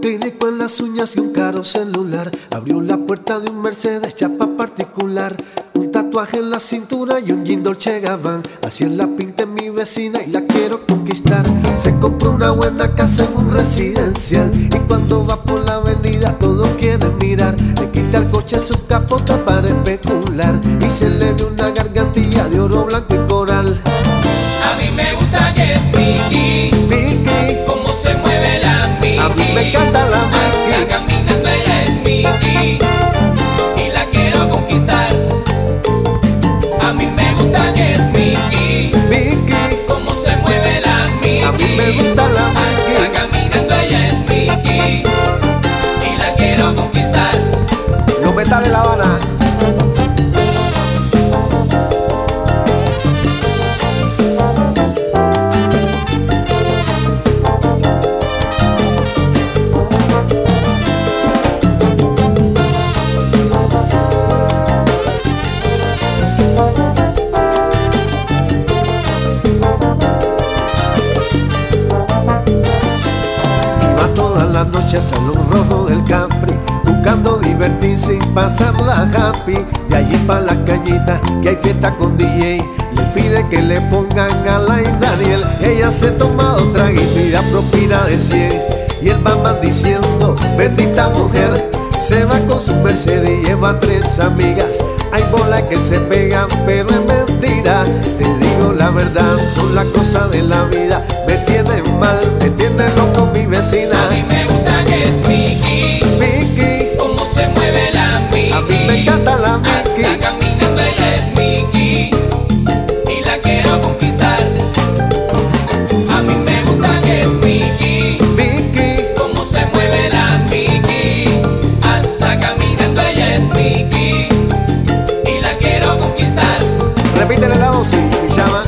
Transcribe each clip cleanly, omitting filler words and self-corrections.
clínico en las uñas y un caro celular. Abrió la puerta de un Mercedes chapa particular. Un tatuaje en la cintura y un jean Dolce Gabbana. Así es la pinta mi vecina y la quiero conquistar. Se compró una buena casa en un residencial y cuando va por la avenida todos quieren mirar. Le quita al coche su capota para especular y se le ve una gargantilla de oro blanco y coral. A mí me gusta que es Miki, Miki, cómo se mueve la Miki. a mí me encanta la Hasta Miki. caminando ella es Miki y la quiero conquistar. A mí me gusta que es Miki, Miki, cómo se mueve la Miki. a mí me gusta la Hasta Miki. caminando ella es Miki y la quiero conquistar. Los metales de La Habana. Noche al salón rojo del Capri, buscando divertirse y pasarla happy. De allí pa' la cañita que hay fiesta con DJ, le pide que le pongan a la Daniel. Ella se toma otro traguito y da propina de 100 y el va diciendo, bendita mujer. Se va con su Mercedes y lleva 3 amigas. Hay bolas que se pegan pero es mentira. Te digo la verdad, son las cosas de la vida. Me tienen mal, me tiene loco mi vecina. A mí me gusta que es Miki, Miki, cómo se mueve la Miki. a mí me encanta la Miki. Hasta caminando ella es Miki y la quiero conquistar. A mí me gusta que es Miki, Miki, cómo se mueve la Miki. Hasta caminando ella es Miki y la quiero conquistar. repítele la dosis, mi chama.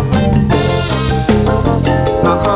Ajá.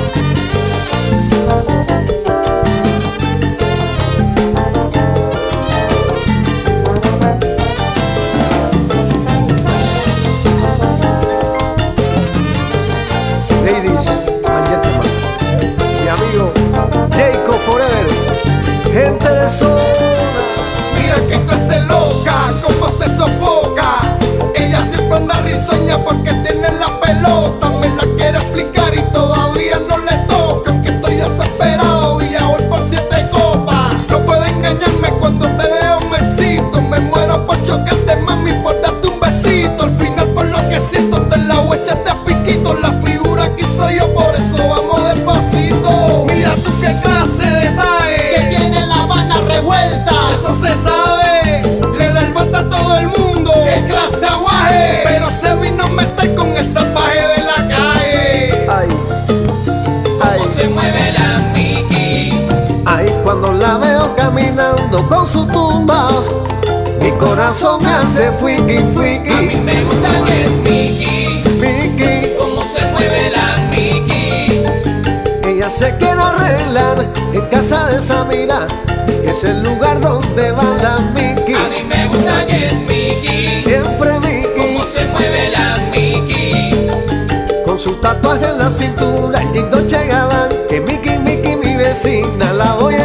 Ladies and gentlemen, mi amigo Jacob Forever, gente de zona. Mira qué clase loca, cómo se sofoca. Ella siempre anda risueña porque tiene la pelota. Me la quiere explicar y todavía no le toca. Aunque estoy desesperado y ya voy por 7 copas. No puede engañarme cuando te veo un besito. Me muero por chocarte, mami, por darte un besito. Al final por lo que siento te la voy a echarte a piquito. La figura que soy yo, por eso vamos despacito. Mira tú qué clase de tae Que tiene La Habana revuelta. eso se sabe, le da el bote a todo el mundo. ¡Qué clase aguaje! Pero se vino a meter con el salvaje de la calle. Ay, ay, Cómo se mueve la Miki. ay, cuando la veo caminando con su tumba, mi corazón me hace fuiki, A mí fuiki. me gusta que es Miki, Miki, cómo se mueve la Miki. ella se quiere arreglar en casa de Samira, que es el lugar donde van las A Mikis. mí me gusta que es Miki, Siempre Miki, cómo se mueve la Miki. con su tatuaje en la cintura, el jean Dolce Gabbana. Que Miki, Miki, mi vecina, la voy